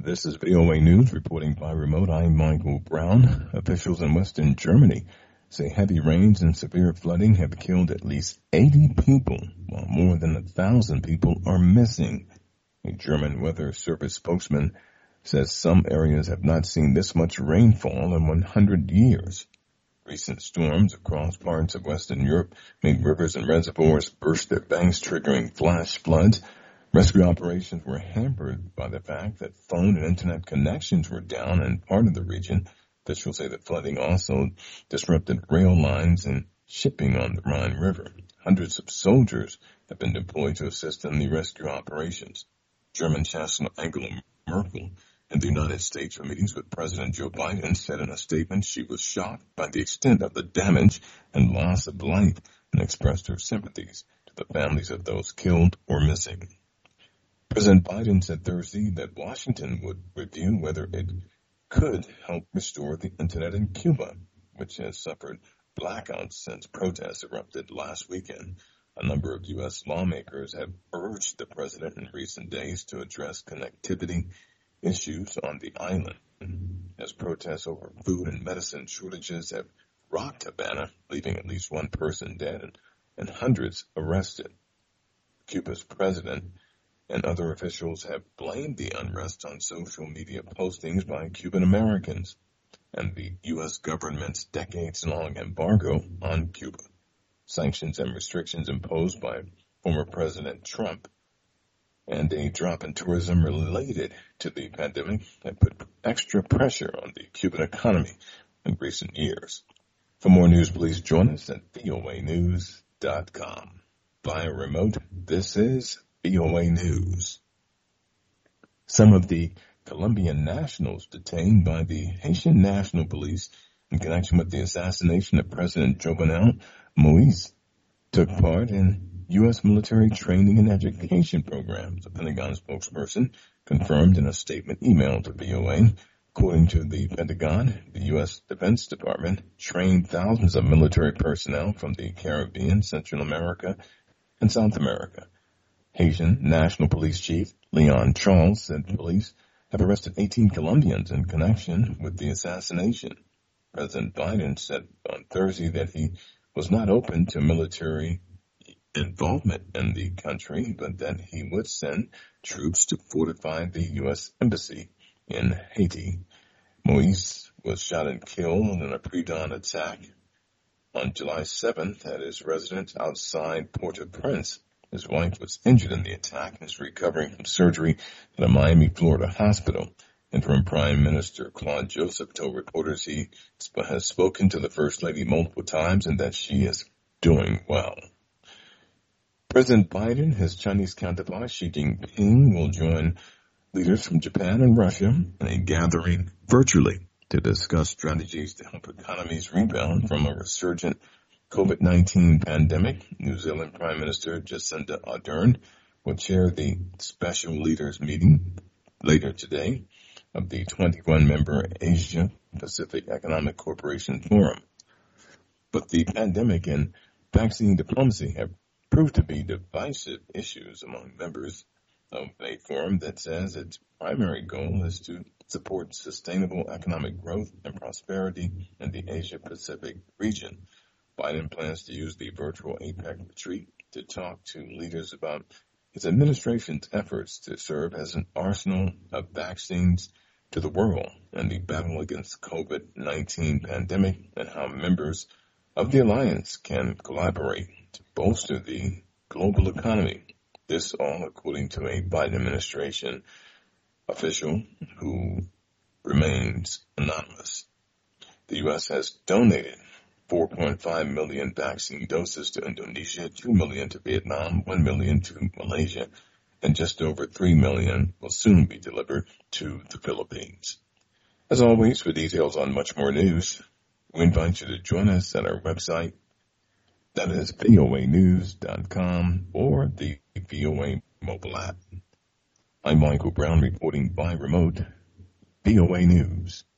This is VOA News reporting by remote. I'm Michael Brown. Officials in Western Germany say heavy rains and severe flooding have killed at least 80 people, while more than 1,000 people are missing. A German weather service spokesman says some areas have not seen this much rainfall in 100 years. Recent storms across parts of Western Europe made rivers and reservoirs burst their banks, triggering flash floods. Rescue operations were hampered by the fact that phone and internet connections were down in part of the region. Officials say the flooding also disrupted rail lines and shipping on the Rhine River. Hundreds of soldiers have been deployed to assist in the rescue operations. German Chancellor Angela Merkel in the United States for meetings with President Joe Biden said in a statement she was shocked by the extent of the damage and loss of life and expressed her sympathies to the families of those killed or missing. President Biden said Thursday that Washington would review whether it could help restore the internet in Cuba, which has suffered blackouts since protests erupted last weekend. A number of U.S. lawmakers have urged the president in recent days to address connectivity issues on the island, as protests over food and medicine shortages have rocked Havana, leaving at least one person dead and hundreds arrested. Cuba's president and other officials have blamed the unrest on social media postings by Cuban Americans and the U.S. government's decades-long embargo on Cuba. Sanctions and restrictions imposed by former President Trump and a drop in tourism related to the pandemic have put extra pressure on the Cuban economy in recent years. For more news, please join us at voanews.com. Via remote, this is VOA News. Some of the Colombian nationals detained by the Haitian National Police in connection with the assassination of President Jovenel Moïse took part in U.S. military training and education programs, a Pentagon spokesperson confirmed in a statement emailed to VOA. According to the Pentagon, the U.S. Defense Department trained thousands of military personnel from the Caribbean, Central America, and South America. Haitian National Police Chief Leon Charles said police have arrested 18 Colombians in connection with the assassination. President Biden said on Thursday that he was not open to military involvement in the country, but that he would send troops to fortify the U.S. Embassy in Haiti. Moïse was shot and killed in a pre-dawn attack on July 7th at his residence outside Port-au-Prince. His wife was injured in the attack and is recovering from surgery at a Miami, Florida hospital. Interim Prime Minister Claude Joseph told reporters he has spoken to the First Lady multiple times and that she is doing well. President Biden, his Chinese counterpart Xi Jinping, will join leaders from Japan and Russia in a gathering virtually to discuss strategies to help economies rebound from a resurgent COVID-19 pandemic. New Zealand Prime Minister Jacinda Ardern will chair the special leaders meeting later today of the 21-member Asia Pacific Economic Cooperation Forum. But the pandemic and vaccine diplomacy have proved to be divisive issues among members of a forum that says its primary goal is to support sustainable economic growth and prosperity in the Asia Pacific region. Biden plans to use the virtual APEC retreat to talk to leaders about his administration's efforts to serve as an arsenal of vaccines to the world in the battle against the COVID-19 pandemic and how members of the alliance can collaborate to bolster the global economy. This all according to a Biden administration official who remains anonymous. The U.S. has donated 4.5 million vaccine doses to Indonesia, 2 million to Vietnam, 1 million to Malaysia, and just over 3 million will soon be delivered to the Philippines. As always, for details on much more news, we invite you to join us at our website, that is voanews.com, or the VOA mobile app. I'm Michael Brown reporting by remote, VOA News.